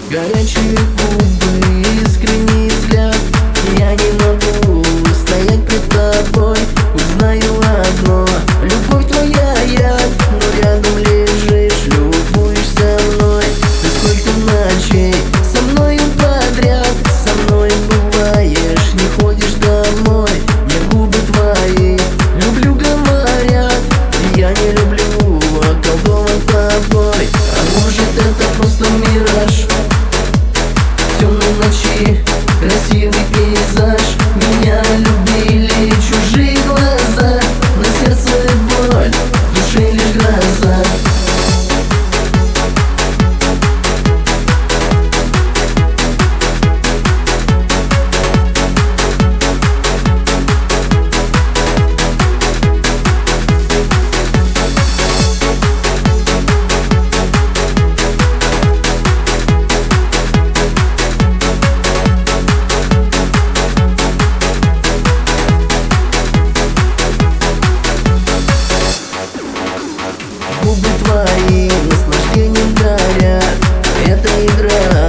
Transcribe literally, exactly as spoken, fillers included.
Горячие губы, искренний взгляд. Я не могу стоять пред тобой. Узнаю одно: любовь твоя яд. Но рядом лежишь, любуешься мной. Ты сколько ночей со мною подряд, со мной бываешь, не ходишь домой. Я губы твои люблю, говорят, я не люблю, околдован тобой. А может, это просто мираж темной ночи, красивый пейзаж. Меня любили чужие глаза, на сердце боль, в душе лишь гроза. Губы твои наслаждением горят. Это игра.